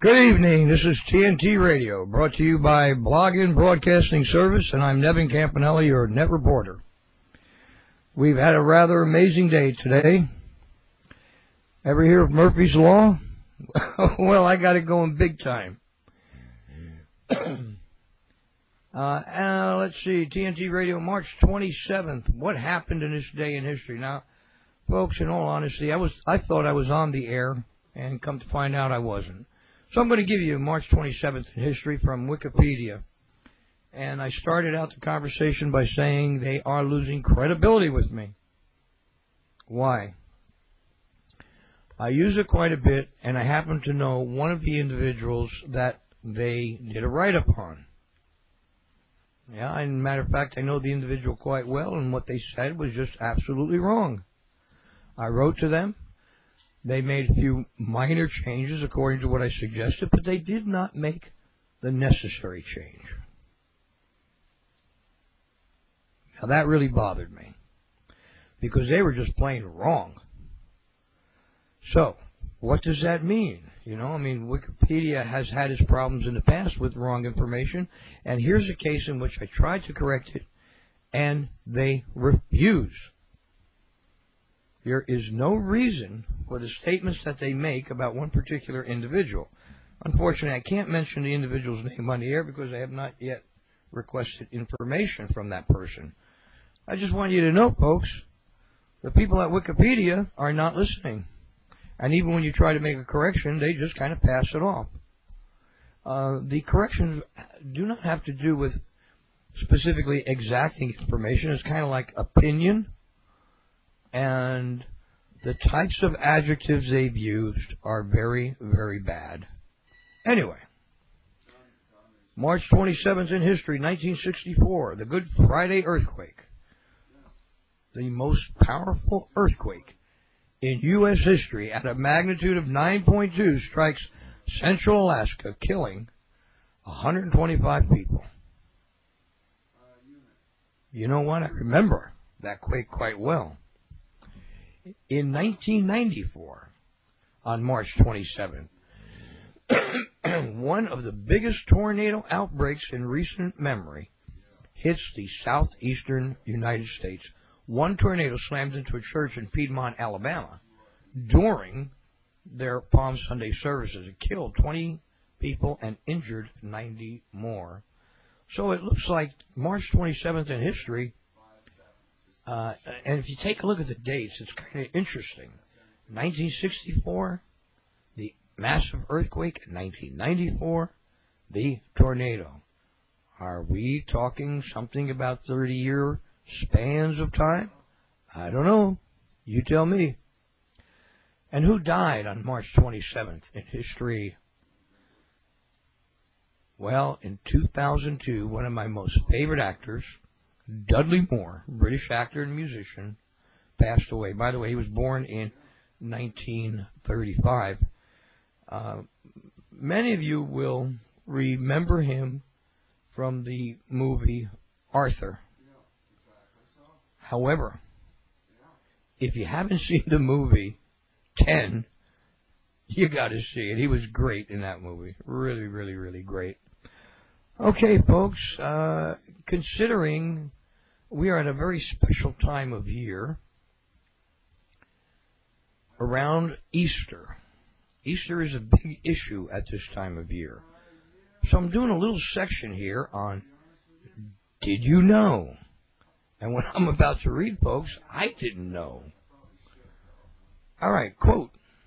Good evening. This is TNT Radio, brought to you by Blogging Broadcasting Service, and I'm Nevin Campanelli, your net reporter. We've had a rather amazing day today. Ever hear of Murphy's Law? Well, I got it going big time. Let's see, TNT Radio, March 27th. What happened in this day in history? Now, folks, in all honesty, I thought I was on the air, and come to find out I wasn't. So I'm going to give you March 27th in history from Wikipedia. And I started out the conversation by saying they are losing credibility with me. Why? I use it quite a bit, and I happen to know one of the individuals that they did a write-up on. Yeah, and matter of fact, I know the individual quite well, and what they said was just absolutely wrong. I wrote to them. They made a few minor changes according to what I suggested, but they did not make the necessary change. Now that really bothered me, because they were just plain wrong. So, what does that mean? Wikipedia has had its problems in the past with wrong information, and here's a case in which I tried to correct it, and they refuse. There is no reason for the statements that they make about one particular individual. Unfortunately, I can't mention the individual's name on the air because I have not yet requested information from that person. I just want you to know, folks, the people at Wikipedia are not listening. And even when you try to make a correction, they just kind of pass it off. The corrections do not have to do with specifically exacting information. It's kind of like opinion. And the types of adjectives they've used are very, very bad. Anyway, March 27th in history, 1964, the Good Friday earthquake. The most powerful earthquake in U.S. history at a magnitude of 9.2 strikes central Alaska, killing 125 people. You know what? I remember that quake quite well. In 1994, on March 27th, one of the biggest tornado outbreaks in recent memory hits the southeastern United States. One tornado slammed into a church in Piedmont, Alabama, during their Palm Sunday services. It killed 20 people and injured 90 more. So it looks like March 27th in history. And if you take a look at the dates, it's kind of interesting. 1964, the massive earthquake. 1994, the tornado. Are we talking something about 30-year spans of time? I don't know. You tell me. And who died on March 27th in history? Well, in 2002, one of my most favorite actors, Dudley Moore, British actor and musician, passed away. By the way, he was born in 1935. Many of you will remember him from the movie Arthur. However, if you haven't seen the movie 10, you got to see it. He was great in that movie. Really, really, really great. Okay, folks, considering we are at a very special time of year around Easter. Easter is a big issue at this time of year. So I'm doing a little section here on Did You Know? And what I'm about to read, folks, I didn't know. All right, quote.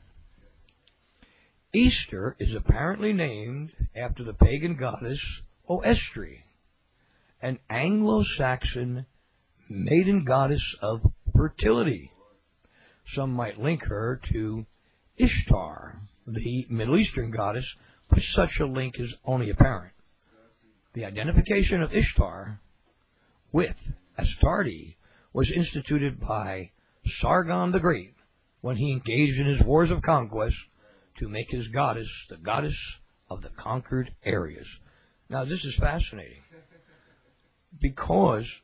Easter is apparently named after the pagan goddess Oestri, an Anglo-Saxon maiden goddess of fertility. Some might link her to Ishtar, the Middle Eastern goddess, but such a link is only apparent. The identification of Ishtar with Astarte was instituted by Sargon the Great when he engaged in his wars of conquest to make his goddess the goddess of the conquered areas. Now, this is fascinating because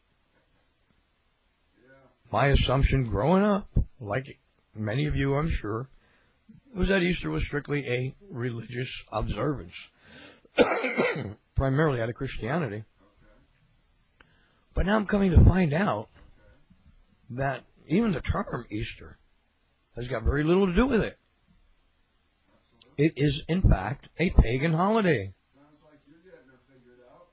my assumption growing up, like many of you, I'm sure, was that Easter was strictly a religious observance, primarily out of Christianity. But now I'm coming to find out that even the term Easter has got very little to do with it. It is, in fact, a pagan holiday. Sounds like you're getting her figured out.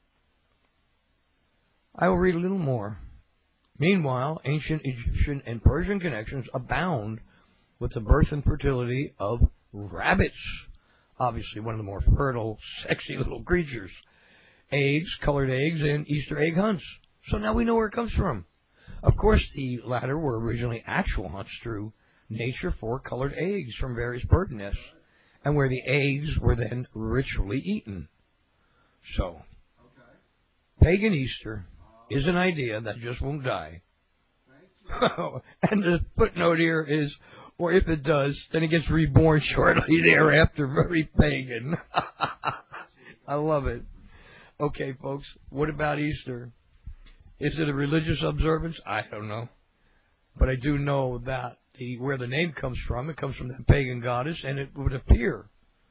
I will read a little more. Meanwhile, ancient Egyptian and Persian connections abound with the birth and fertility of rabbits. Obviously, one of the more fertile, sexy little creatures. Eggs, colored eggs, and Easter egg hunts. So now we know where it comes from. Of course, the latter were originally actual hunts through nature for colored eggs from various bird nests, and where the eggs were then ritually eaten. So, pagan Easter is an idea that just won't die. And the footnote here is, or if it does, then it gets reborn shortly thereafter. Very pagan. I love it. Okay, folks, what about Easter? Is it a religious observance? I don't know. But I do know that where the name comes from, it comes from the pagan goddess, and it would appear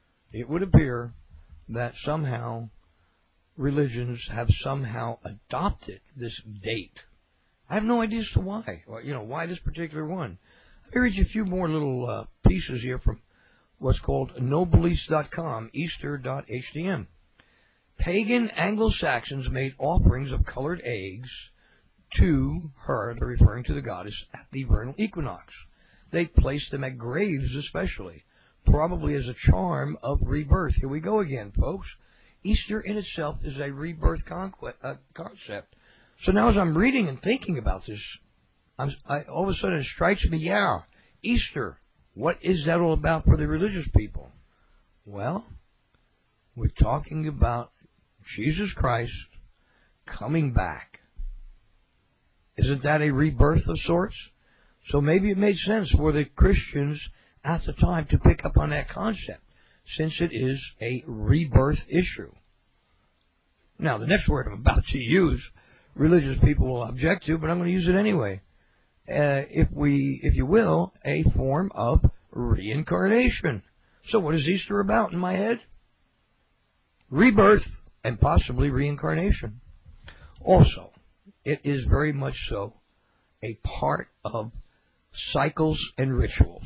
that somehow religions have somehow adopted this date. I have no idea as to why. Why this particular one. Let me read you a few more little pieces here from what's called nobeliefs.com, Easter.htm. Pagan Anglo-Saxons made offerings of colored eggs to her, they're referring to the goddess, at the vernal equinox. They placed them at graves especially, probably as a charm of rebirth. Here we go again, folks. Easter in itself is a rebirth concept. So now as I'm reading and thinking about this, all of a sudden it strikes me, Easter, what is that all about for the religious people? Well, we're talking about Jesus Christ coming back. Isn't that a rebirth of sorts? So maybe it made sense for the Christians at the time to pick up on that concept, since it is a rebirth issue. Now, the next word I'm about to use, religious people will object to, but I'm going to use it anyway. If you will, a form of reincarnation. So what is Easter about in my head? Rebirth and possibly reincarnation. Also, it is very much so a part of cycles and rituals.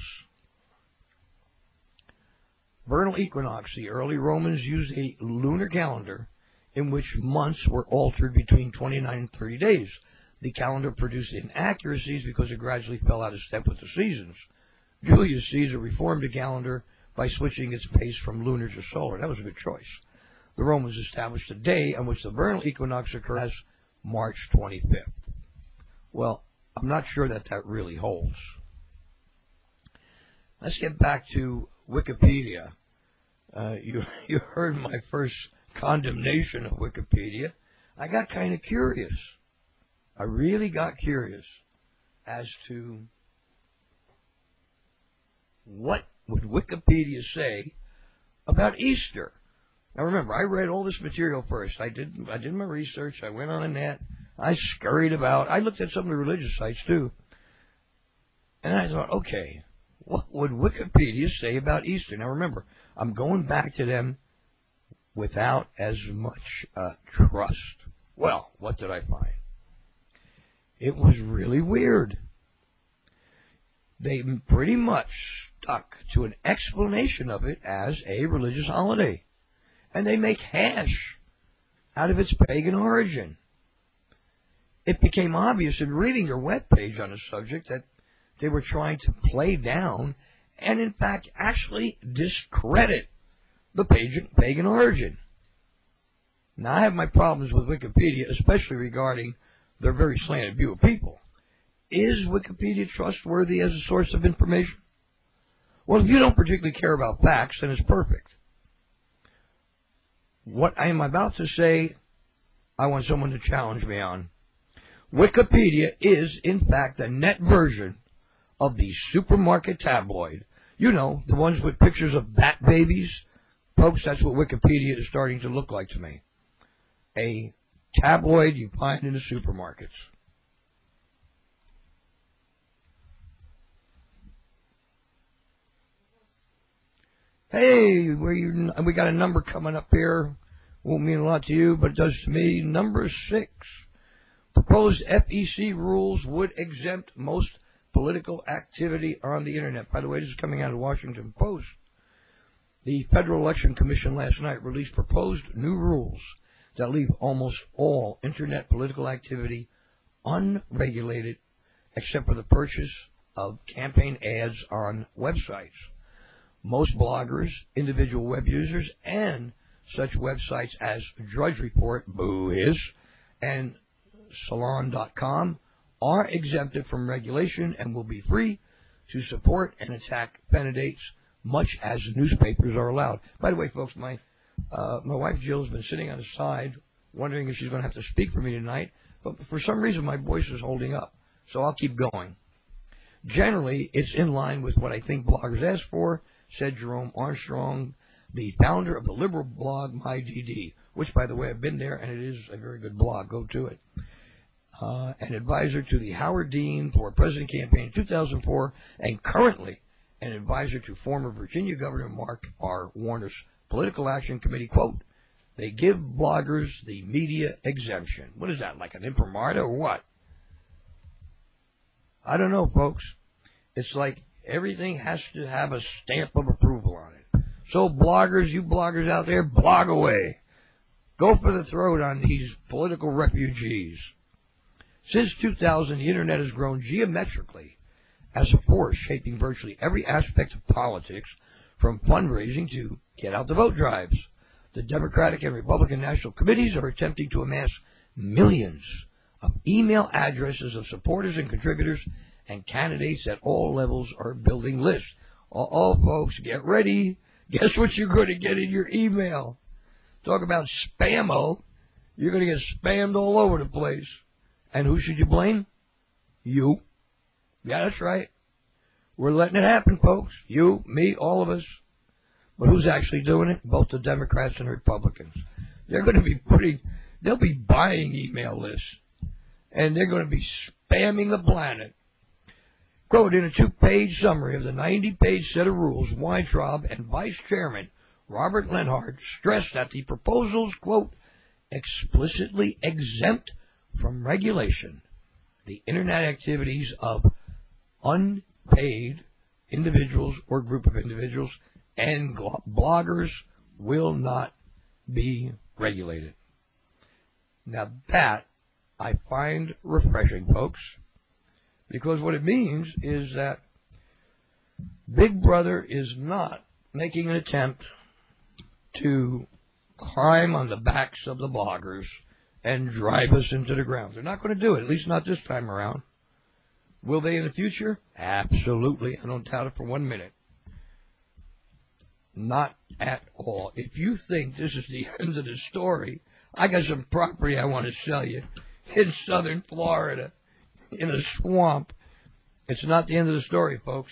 Vernal equinox. The early Romans used a lunar calendar in which months were altered between 29 and 30 days. The calendar produced inaccuracies because it gradually fell out of step with the seasons. Julius Caesar reformed the calendar by switching its pace from lunar to solar. That was a good choice. The Romans established a day on which the vernal equinox occurred as March 25th. Well, I'm not sure that really holds. Let's get back to Wikipedia. You heard my first condemnation of Wikipedia. I got kind of curious. I really got curious as to what would Wikipedia say about Easter. Now remember, I read all this material first. I did my research. I went on the net. I scurried about. I looked at some of the religious sites too. And I thought, okay, what would Wikipedia say about Easter? Now remember, I'm going back to them without as much trust. Well, what did I find? It was really weird. They pretty much stuck to an explanation of it as a religious holiday. And they make hash out of its pagan origin. It became obvious in reading their webpage on the subject that they were trying to play down and, in fact, actually discredit the pagan origin. Now, I have my problems with Wikipedia, especially regarding their very slanted view of people. Is Wikipedia trustworthy as a source of information? Well, if you don't particularly care about facts, then it's perfect. What I am about to say, I want someone to challenge me on. Wikipedia is, in fact, the net version of the supermarket tabloid. You know, the ones with pictures of bat babies. Folks, that's what Wikipedia is starting to look like to me. A tabloid you find in the supermarkets. Hey, we got a number coming up here. Won't mean a lot to you, but it does to me. Number 6. Proposed FEC rules would exempt most political activity on the Internet. By the way, this is coming out of the Washington Post. The Federal Election Commission last night released proposed new rules that leave almost all Internet political activity unregulated except for the purchase of campaign ads on websites. Most bloggers, individual web users, and such websites as Drudge Report, Boo Hiss, and Salon.com are exempted from regulation and will be free to support and attack candidates much as newspapers are allowed. By the way, folks, my wife Jill has been sitting on the side wondering if she's going to have to speak for me tonight, but for some reason my voice is holding up, so I'll keep going. Generally, it's in line with what I think bloggers ask for, said Jerome Armstrong, the founder of the liberal blog MyDD, which, by the way, I've been there, and it is a very good blog. Go to it. An advisor to the Howard Dean for President campaign in 2004, and currently an advisor to former Virginia Governor Mark R. Warner's Political Action Committee. Quote, they give bloggers the media exemption. What is that, like an imprimatur or what? I don't know, folks. It's like everything has to have a stamp of approval on it. So bloggers, you bloggers out there, blog away. Go for the throat on these political refugees. Since 2000, the Internet has grown geometrically as a force shaping virtually every aspect of politics, from fundraising to get-out-the-vote drives. The Democratic and Republican National Committees are attempting to amass millions of email addresses of supporters and contributors, and candidates at all levels are building lists. Folks, get ready. Guess what you're going to get in your email? Talk about spammo. You're going to get spammed all over the place. And who should you blame? You. Yeah, that's right. We're letting it happen, folks. You, me, all of us. But who's actually doing it? Both the Democrats and Republicans. They'll be buying email lists. And they're going to be spamming the planet. Quote, in a 2-page summary of the 90-page set of rules, Weintraub and Vice Chairman Robert Lenhart stressed that the proposals, quote, explicitly exempt from regulation the Internet activities of unpaid individuals or group of individuals, and bloggers will not be regulated. Now that I find refreshing, folks, because what it means is that Big Brother is not making an attempt to climb on the backs of the bloggers and drive us into the ground. They're not going to do it, at least not this time around. Will they in the future? Absolutely. I don't doubt it for 1 minute. Not at all. If you think this is the end of the story, I got some property I want to sell you in southern Florida, in a swamp. It's not the end of the story, folks.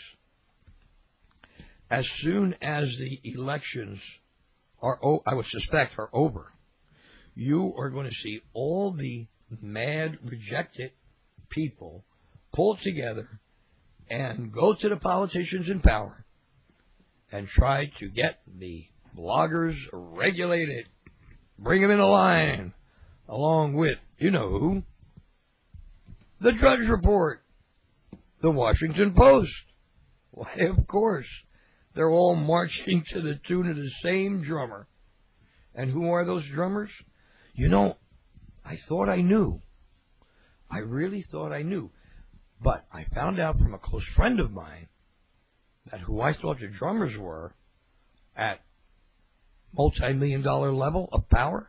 As soon as the elections are, I would suspect, are over, you are going to see all the mad, rejected people pull together and go to the politicians in power and try to get the bloggers regulated. Bring them in a line, along with, you know who? The Drudge Report, the Washington Post. Why, of course, they're all marching to the tune of the same drummer. And who are those drummers? You know, I thought I knew. I really thought I knew. But I found out from a close friend of mine that who I thought the drummers were at multi-million-dollar level of power,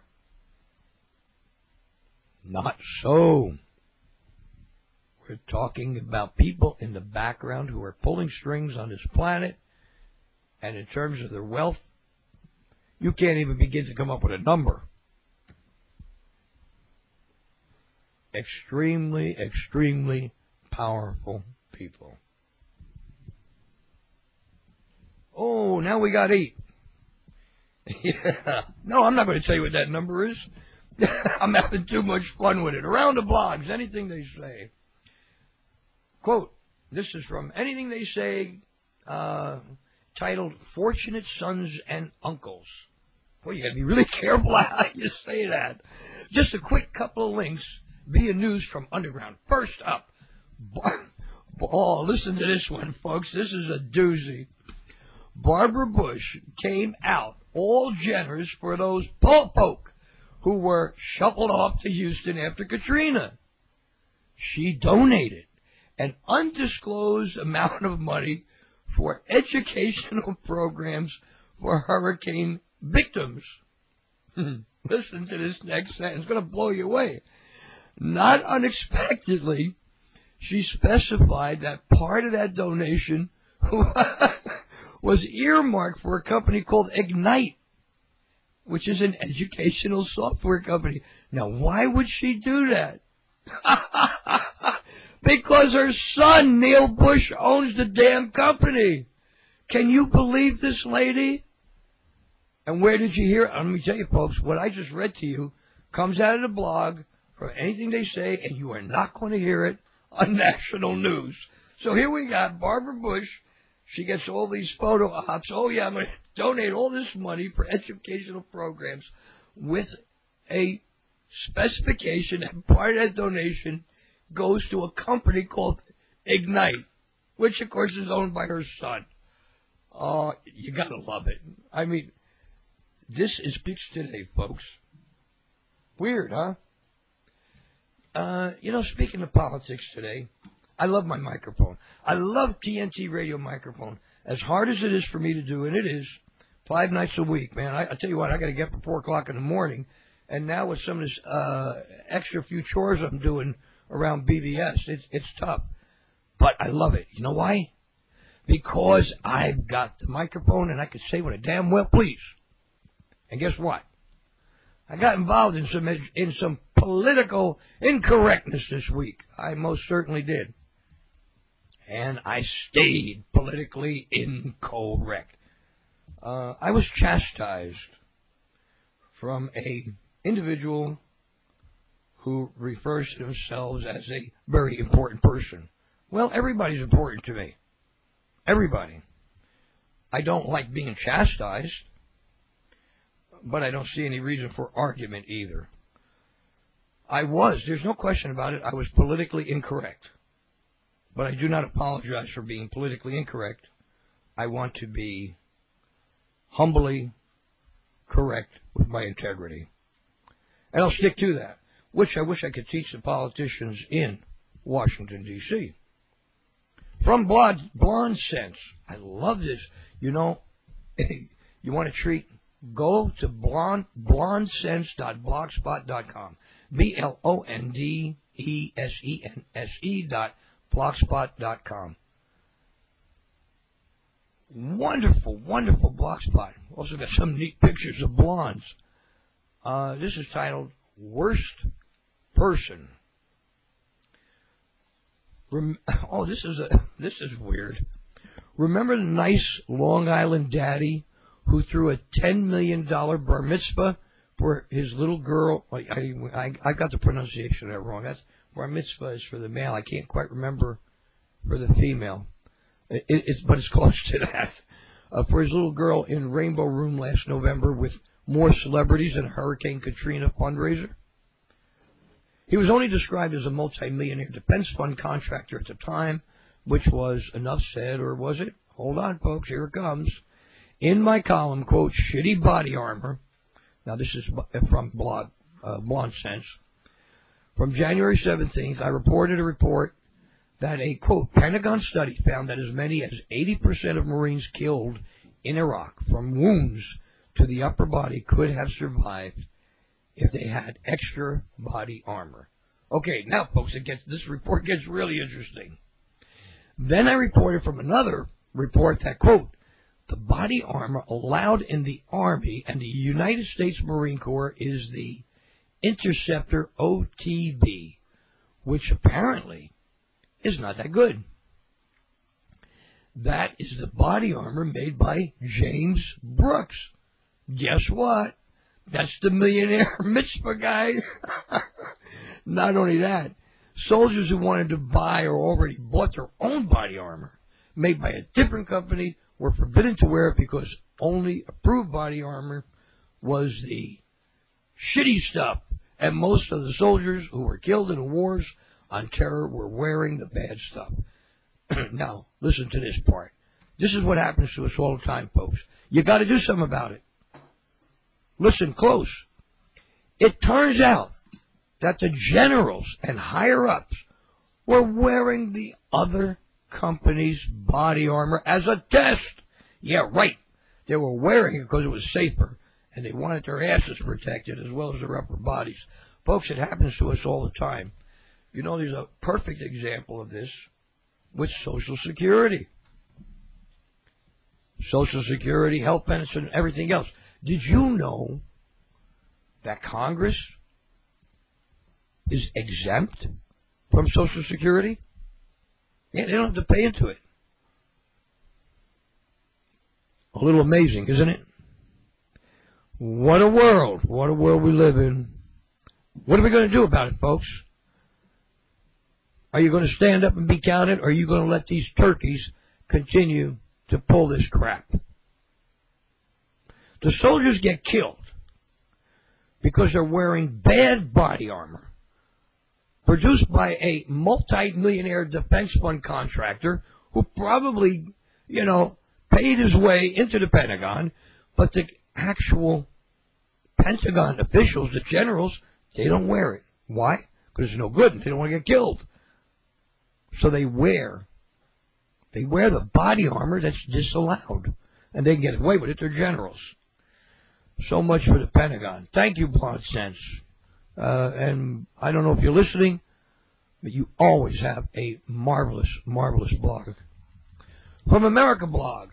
not so. We're talking about people in the background who are pulling strings on this planet, and in terms of their wealth, you can't even begin to come up with a number. Extremely, extremely powerful people. Oh, now we got 8. Yeah. No, I'm not going to tell you what that number is. I'm having too much fun with it. Around the blogs, anything they say. Quote, this is from anything they say, titled Fortunate Sons and Uncles. Boy, you gotta be really careful how you say that. Just a quick couple of links via news from Underground. First up, listen to this one, folks. This is a doozy. Barbara Bush came out all generous for those poor folk who were shuffled off to Houston after Katrina. She donated an undisclosed amount of money for educational programs for hurricane victims. Listen to this next sentence. It's going to blow you away. Not unexpectedly, she specified that part of that donation was earmarked for a company called Ignite, which is an educational software company. Now, why would she do that? Because her son, Neil Bush, owns the damn company. Can you believe this lady? And where did you hear it? Let me tell you, folks, what I just read to you comes out of the blog from anything they say, and you are not going to hear it on national news. So here we got Barbara Bush. She gets all these photo ops. Oh, yeah, I'm going to donate all this money for educational programs with a specification that part of that donation goes to a company called Ignite, which, of course, is owned by her son. Oh, you got to love it. I mean, this is Picks Today, folks. Weird, huh? Speaking of politics today, I love my microphone. I love TNT radio microphone. As hard as it is for me to do, and it is, 5 nights a week, man. I tell you what, I got to get up at 4 o'clock in the morning, and now with some of this extra few chores I'm doing around BBS, it's tough. But I love it. You know why? Because I've got the microphone, and I can say what I damn well please. And guess what? I got involved in some political incorrectness this week. I most certainly did. And I stayed politically incorrect. I was chastised from a individual who refers to themselves as a very important person. Well, everybody's important to me. Everybody. I don't like being chastised, but I don't see any reason for argument either. There's no question about it, I was politically incorrect. But I do not apologize for being politically incorrect. I want to be humbly correct with my integrity. And I'll stick to that, which I wish I could teach the politicians in Washington, D.C. From Blonde Sense. I love this. You want a treat? Go to blondesense.blogspot.com. blondesense.blogspot.com. Wonderful, wonderful blogspot. Also got some neat pictures of blondes. This is titled Worst Person. This is weird. Remember the nice Long Island daddy who threw a $10 million bar mitzvah for his little girl? I got the pronunciation of that wrong. That's bar mitzvah is for the male. I can't quite remember for the female. But it's close to that. For his little girl in Rainbow Room last November with more celebrities than a Hurricane Katrina fundraiser. He was only described as a multi-millionaire defense fund contractor at the time, which was enough said, or was it? Hold on, folks, here it comes. In my column, quote, shitty body armor. Now, this is from Blonde Sense. From January 17th, I reported a report that a, quote, Pentagon study found that as many as 80% of Marines killed in Iraq from wounds to the upper body could have survived if they had extra body armor. Okay, now, folks, this report gets really interesting. Then I reported from another report that, quote, the body armor allowed in the Army and the United States Marine Corps is the Interceptor OTB, which apparently is not that good. That is the body armor made by James Brooks. Guess what? That's the millionaire mitzvah guy. Not only that, soldiers who wanted to buy or already bought their own body armor made by a different company were forbidden to wear it because only approved body armor was the shitty stuff, and most of the soldiers who were killed in the wars on terror were wearing the bad stuff. Now, listen to this part. This is what happens to us all the time, folks. You got to do something about it. Listen close. It turns out that the generals and higher-ups were wearing the other company's body armor as a test. Yeah, right. They were wearing it because it was safer, and they wanted their asses protected as well as their upper bodies. Folks, it happens to us all the time. You know, there's a perfect example of this with Social Security. Social Security, health benefits, and everything else. Did you know that Congress is exempt from Social Security? Yeah, they don't have to pay into it. A little amazing, isn't it? What a world. What a world we live in. What are we going to do about it, folks? Are you going to stand up and be counted, or are you going to let these turkeys continue to pull this crap? The soldiers get killed because they're wearing bad body armor produced by a multi-millionaire defense fund contractor who probably, paid his way into the Pentagon, but the actual Pentagon officials, the generals, they don't wear it. Why? Because it's no good and they don't want to get killed. So they wear the body armor that's disallowed. And they can get away with it. They're generals. So much for the Pentagon. Thank you, Blonde Sense. And I don't know if you're listening, but you always have a marvelous, marvelous blog. From America Blog.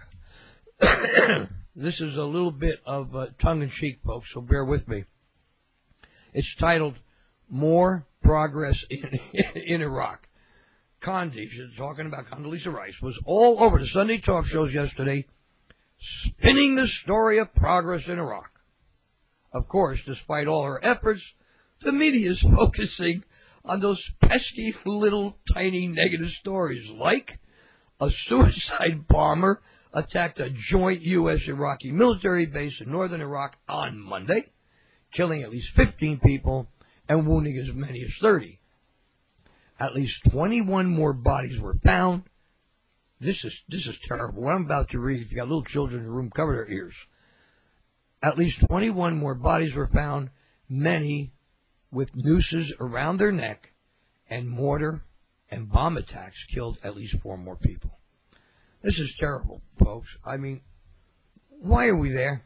This is a little bit of tongue-in-cheek, folks, so bear with me. It's titled, More Progress in Iraq. Talking about Condoleezza Rice, was all over the Sunday talk shows yesterday, spinning the story of progress in Iraq. Of course, despite all her efforts, the media is focusing on those pesky little tiny negative stories, like a suicide bomber attacked a joint U.S.-Iraqi military base in northern Iraq on Monday, killing at least 15 people and wounding as many as 30. At least 21 more bodies were found. This is terrible. What I'm about to read, if you got little children in the room, cover their ears. At least 21 more bodies were found, many with nooses around their neck, and mortar and bomb attacks killed at least 4 more people. This is terrible, folks. I mean, why are we there?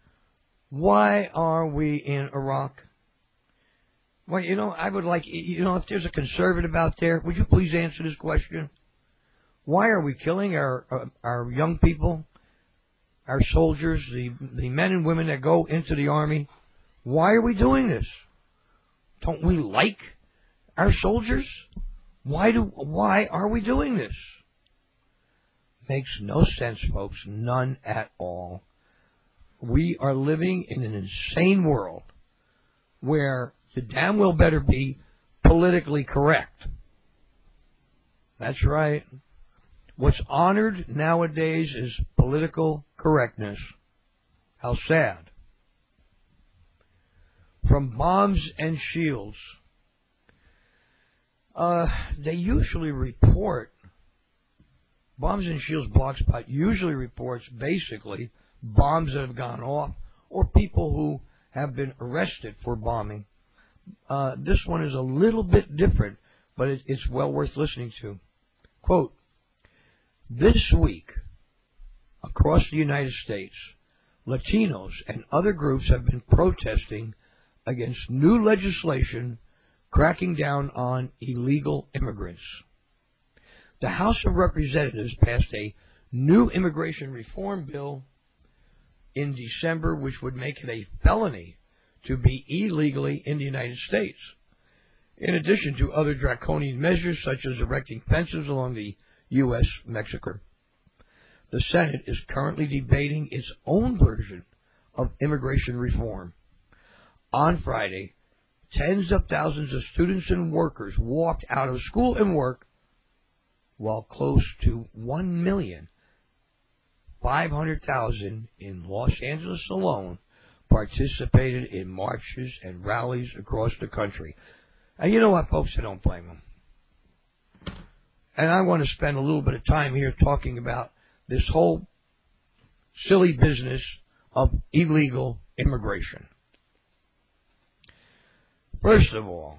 Why are we in Iraq? Well, I would like, if there's a conservative out there, would you please answer this question? Why are we killing our young people, our soldiers, the men and women that go into the army? Why are we doing this? Don't we like our soldiers? Why are we doing this? Makes no sense, folks. None at all. We are living in an insane world where you damn well better be politically correct. That's right. What's honored nowadays is political correctness. How sad. From Bombs and Shields. They usually report, Bombs and Shields Blogspot usually reports basically bombs that have gone off or people who have been arrested for bombing. This one is a little bit different, but it's well worth listening to. Quote, this week, across the United States, Latinos and other groups have been protesting against new legislation cracking down on illegal immigrants. The House of Representatives passed a new immigration reform bill in December, which would make it a felony to be illegally in the United States, in addition to other draconian measures such as erecting fences along the U.S.-Mexico. The Senate is currently debating its own version of immigration reform. On Friday, tens of thousands of students and workers walked out of school and work, while close to 1 million 500,000 in Los Angeles alone participated in marches and rallies across the country. And you know what, folks? I don't blame them. And I want to spend a little bit of time here talking about this whole silly business of illegal immigration. First of all,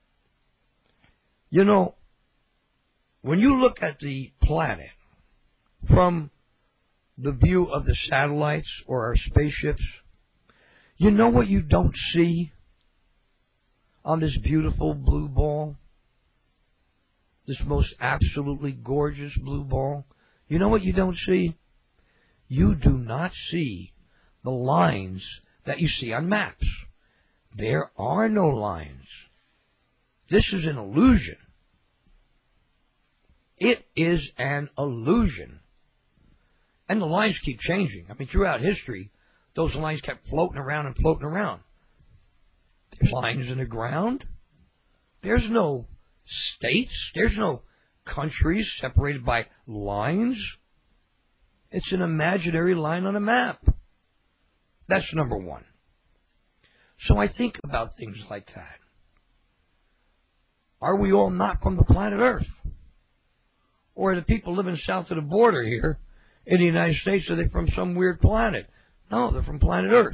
you know, when you look at the planet from the view of the satellites or our spaceships, you know what you don't see on this beautiful blue ball? This most absolutely gorgeous blue ball? You know what you don't see? You do not see the lines that you see on maps. There are no lines. This is an illusion. It is an illusion. And the lines keep changing. I mean, throughout history, those lines kept floating around and floating around. There's lines in the ground. There's no states. There's no countries separated by lines. It's an imaginary line on a map. That's number one. So I think about things like that. Are we all not from the planet Earth? Or are the people living south of the border here in the United States, are they from some weird planet? No, they're from planet Earth.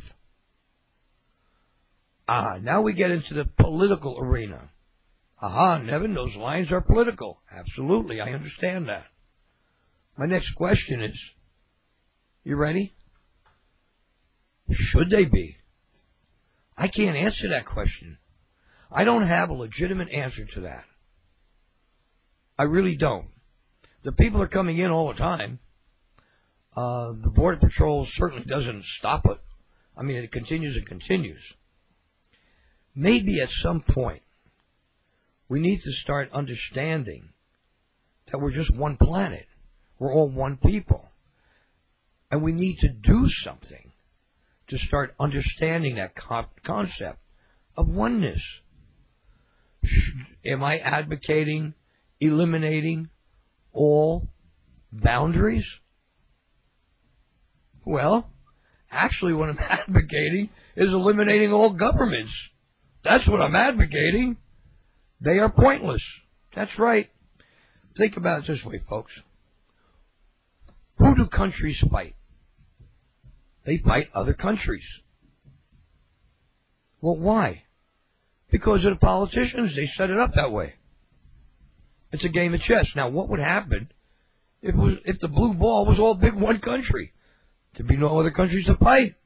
Now we get into the political arena. Nevin, those lines are political. Absolutely, I understand that. My next question is, you ready? Should they be? I can't answer that question. I don't have a legitimate answer to that. I really don't. The people are coming in all the time. The Border Patrol certainly doesn't stop it. I mean, it continues and continues. Maybe at some point, we need to start understanding that we're just one planet. We're all one people. And we need to do something to start understanding that concept of oneness. Am I advocating eliminating all boundaries? Well, actually what I'm advocating is eliminating all governments. That's what I'm advocating. They are pointless. That's right. Think about it this way, folks. Who do countries fight? They fight other countries. Well, why? Because of the politicians. They set it up that way. It's a game of chess. Now, what would happen if the blue ball was all big one country? There'd be no other countries to fight.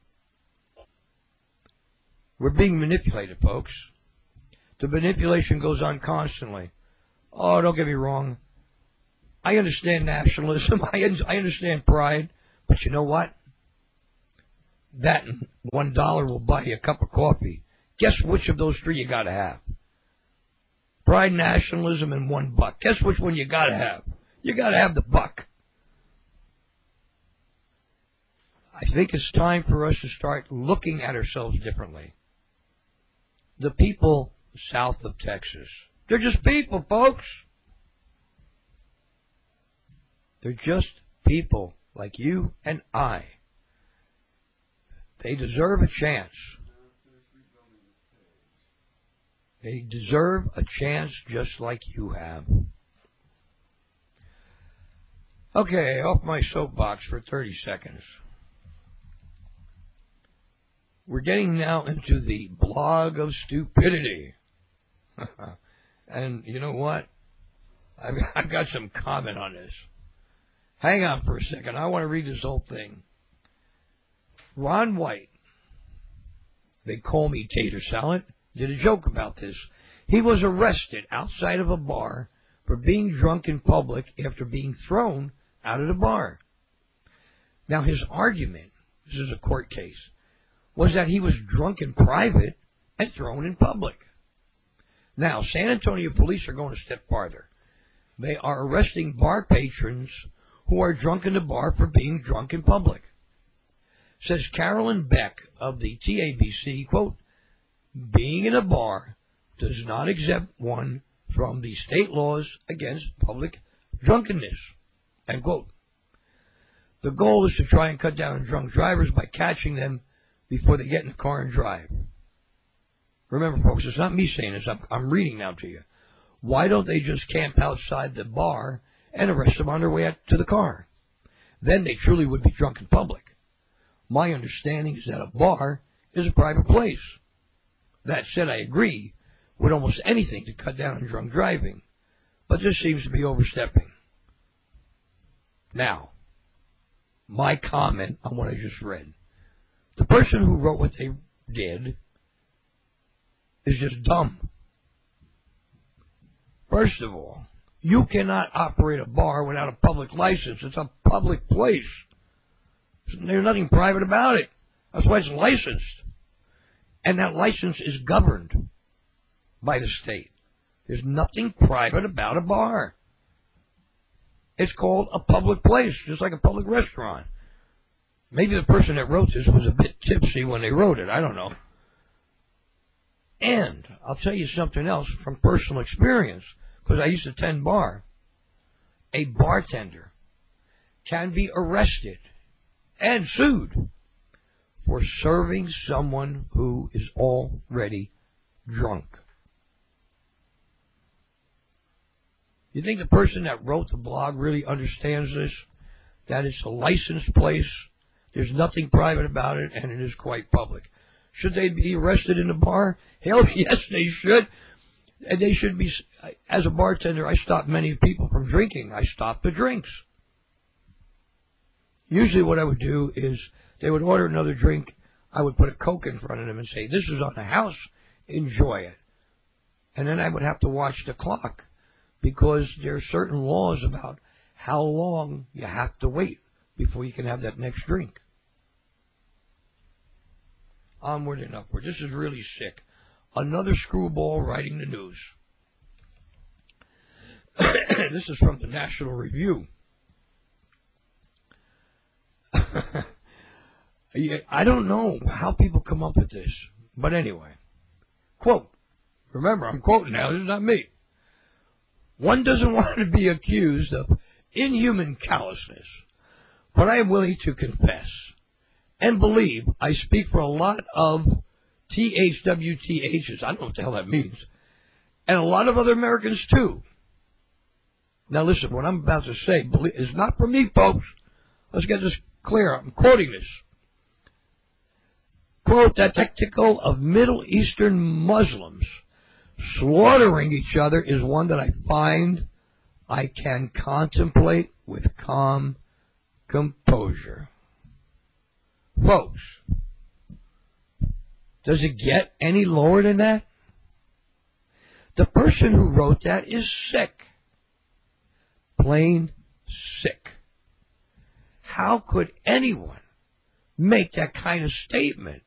We're being manipulated, folks. The manipulation goes on constantly. Oh, don't get me wrong. I understand nationalism. I understand pride. But you know what? That and $1 will buy you a cup of coffee. Guess which of those three you got to have? Pride, nationalism, and $1. Guess which one you got to have? You got to have the buck. I think it's time for us to start looking at ourselves differently. The people south of Texas, they're just people, folks. They're just people like you and I. They deserve a chance. They deserve a chance just like you have. Okay, off my soapbox for 30 seconds. We're getting now into the blog of stupidity. And you know what? I've got some comment on this. Hang on for a second. I want to read this whole thing. Ron White, they call me Tater Salad, did a joke about this. He was arrested outside of a bar for being drunk in public after being thrown out of the bar. Now his argument, this is a court case, was that he was drunk in private and thrown in public. Now, San Antonio police are going a step farther. They are arresting bar patrons who are drunk in the bar for being drunk in public. Says Carolyn Beck of the TABC, quote, being in a bar does not exempt one from the state laws against public drunkenness, end quote. The goal is to try and cut down on drunk drivers by catching them before they get in the car and drive. Remember, folks, it's not me saying this. I'm reading now to you. Why don't they just camp outside the bar and arrest them on their way out to the car? Then they truly would be drunk in public. My understanding is that a bar is a private place. That said, I agree with almost anything to cut down on drunk driving, but this seems to be overstepping. Now, my comment on what I just read. The person who wrote what they did is just dumb. First of all, you cannot operate a bar without a public license. It's a public place. There's nothing private about it. That's why it's licensed. And that license is governed by the state. There's nothing private about a bar. It's called a public place, just like a public restaurant. Maybe the person that wrote this was a bit tipsy when they wrote it. I don't know. And I'll tell you something else from personal experience, because I used to tend bar. A bartender can be arrested and sued for serving someone who is already drunk. You think the person that wrote the blog really understands this? That it's a licensed place, there's nothing private about it, and it is quite public. Should they be arrested in the bar? Hell, yes, they should. And they should be. As a bartender, I stop many people from drinking. I stop the drinks. Usually what I would do is they would order another drink. I would put a Coke in front of them and say, this is on the house. Enjoy it. And then I would have to watch the clock because there are certain laws about how long you have to wait before you can have that next drink. Onward and upward. This is really sick. Another screwball writing the news. This is from the National Review. I don't know how people come up with this, but anyway. Quote. Remember, I'm quoting now. This is not me. One doesn't want to be accused of inhuman callousness, but I am willing to confess and believe I speak for a lot of THWTHs, I don't know what the hell that means, and a lot of other Americans too. Now listen, what I'm about to say is not for me, folks. Let's get this clear. I'm quoting this. Quote, the spectacle of Middle Eastern Muslims slaughtering each other is one that I find I can contemplate with calm composure. Folks, does it get any lower than that? The person who wrote that is sick. Plain sick. How could anyone make that kind of statement?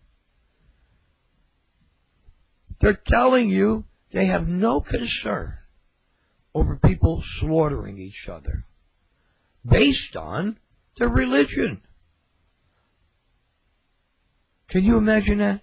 They're telling you they have no concern over people slaughtering each other based on their religion. Can you imagine that?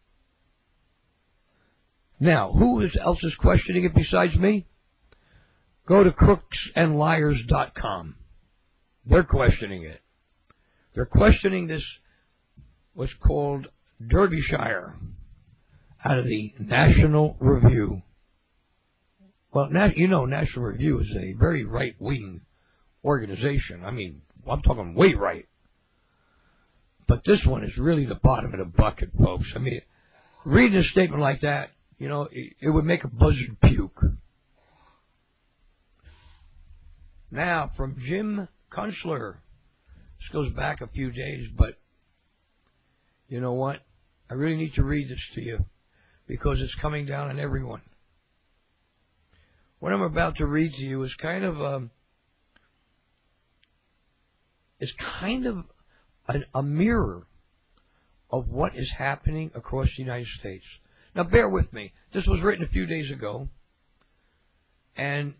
Now, who else is questioning it besides me? Go to crooksandliars.com. They're questioning it. They're questioning this, what's called Derbyshire, out of the National Review. Well, you know, National Review is a very right-wing organization. I mean, I'm talking way right. But this one is really the bottom of the bucket, folks. I mean, reading a statement like that, you know, it would make a buzzard puke. Now, from Jim Kunstler. This goes back a few days, but you know what? I really need to read this to you because it's coming down on everyone. What I'm about to read to you is kind of a mirror of what is happening across the United States. Now, bear with me. This was written a few days ago, and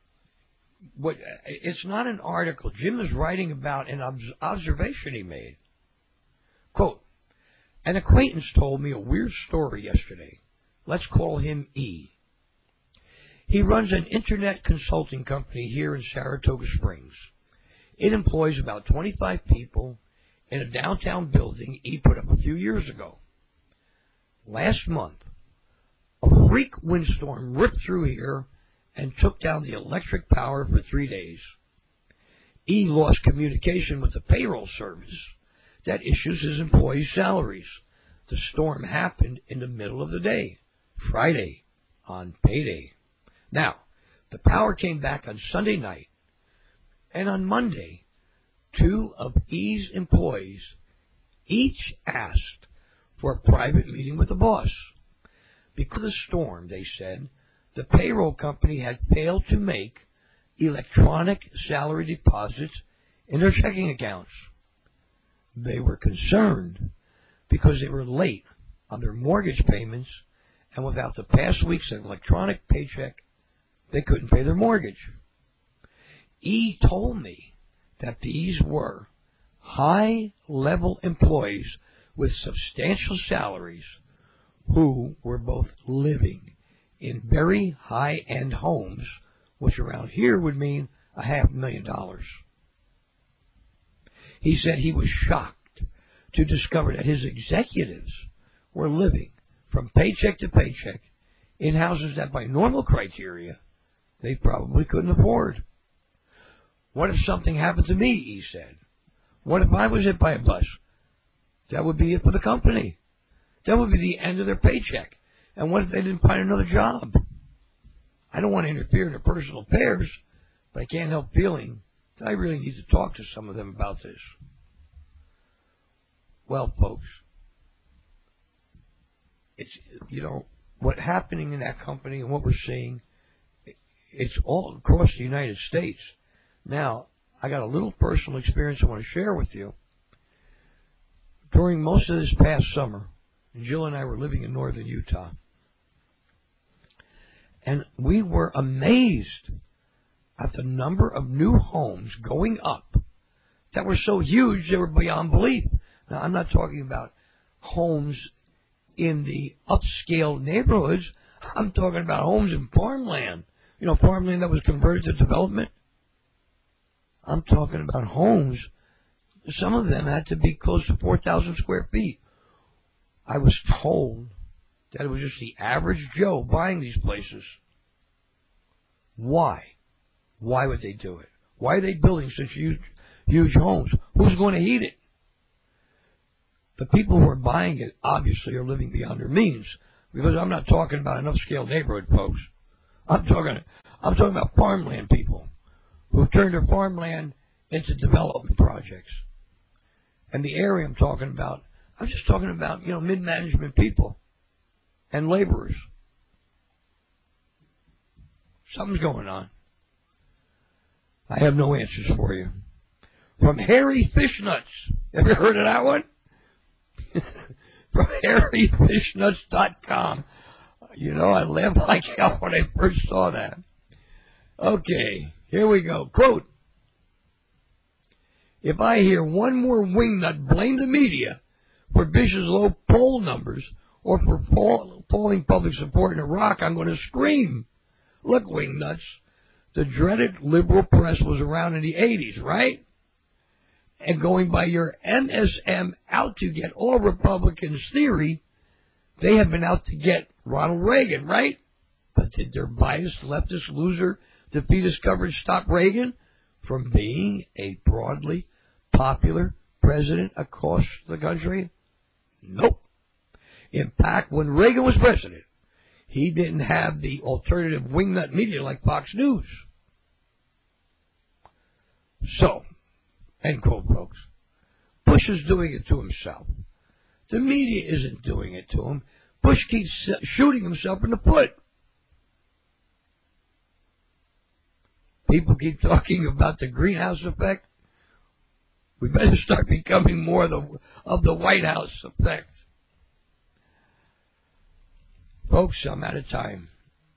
it's not an article. Jim is writing about an observation he made. Quote, an acquaintance told me a weird story yesterday. Let's call him E. He runs an internet consulting company here in Saratoga Springs. It employs about 25 people in a downtown building he put up a few years ago. Last month, a freak windstorm ripped through here and took down the electric power for 3 days. E lost communication with the payroll service that issues his employees' salaries. The storm happened in the middle of the day, Friday, on payday. Now, the power came back on Sunday night, and on Monday, 2 of E's employees each asked for a private meeting with the boss. Because of the storm, they said, the payroll company had failed to make electronic salary deposits in their checking accounts. They were concerned because they were late on their mortgage payments, and without the past weeks of electronic paycheck, they couldn't pay their mortgage. E told me that these were high-level employees with substantial salaries who were both living in very high-end homes, which around here would mean $500,000. He said he was shocked to discover that his executives were living from paycheck to paycheck in houses that by normal criteria they probably couldn't afford. What if something happened to me, he said. What if I was hit by a bus? That would be it for the company. That would be the end of their paycheck. And what if they didn't find another job? I don't want to interfere in their personal affairs, but I can't help feeling that I really need to talk to some of them about this. Well, folks, it's, what's happening in that company and what we're seeing, it's all across the United States. Now, I got a little personal experience I want to share with you. During most of this past summer, Jill and I were living in northern Utah, and we were amazed at the number of new homes going up that were so huge they were beyond belief. Now, I'm not talking about homes in the upscale neighborhoods. I'm talking about homes in farmland. Farmland that was converted to development. I'm talking about homes. Some of them had to be close to 4,000 square feet. I was told that it was just the average Joe buying these places. Why? Why would they do it? Why are they building such huge homes? Who's going to heat it? The people who are buying it obviously are living beyond their means, because I'm not talking about an upscale neighborhood, folks. I'm talking about farmland people who turned their farmland into development projects. And the area I'm talking about, I'm just talking about, mid-management people and laborers. Something's going on. I have no answers for you. From Hairy Fishnuts. Ever heard of that one? From hairyfishnuts.com. I laughed like hell when I first saw that. Okay, here we go. Quote, if I hear one more wingnut blame the media for Bush's low poll numbers or for falling public support in Iraq, I'm going to scream. Look, wingnuts, the dreaded liberal press was around in the 80s, right? And going by your MSM out to get all Republicans theory, they have been out to get Ronald Reagan, right? But did their biased leftist loser defeatist coverage stop Reagan from being a broadly popular president across the country? Nope. In fact, when Reagan was president, he didn't have the alternative wingnut media like Fox News. So, end quote, folks. Bush is doing it to himself. The media isn't doing it to him. Bush keeps shooting himself in the foot. People keep talking about the greenhouse effect. We better start becoming more of the White House effect. Folks, I'm out of time.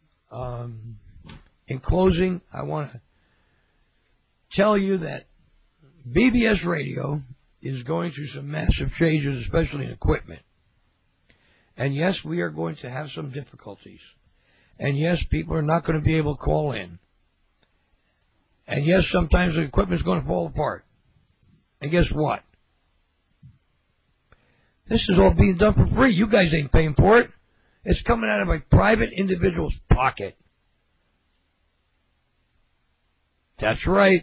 In closing, I want to tell you that BBS Radio is going through some massive changes, especially in equipment. And yes, we are going to have some difficulties. And yes, people are not going to be able to call in. And yes, sometimes the equipment's going to fall apart. And guess what? This is all being done for free. You guys ain't paying for it. It's coming out of a private individual's pocket. That's right.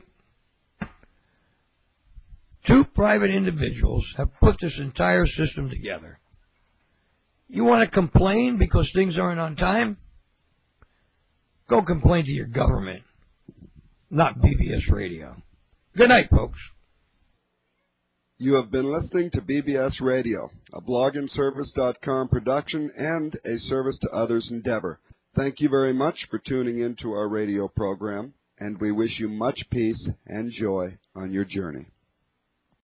Two private individuals have put this entire system together. You want to complain because things aren't on time? Go complain to your government, not BBS Radio. Good night, folks. You have been listening to BBS Radio, a blogandservice.com production and a service to others endeavor. Thank you very much for tuning in to our radio program, and we wish you much peace and joy on your journey.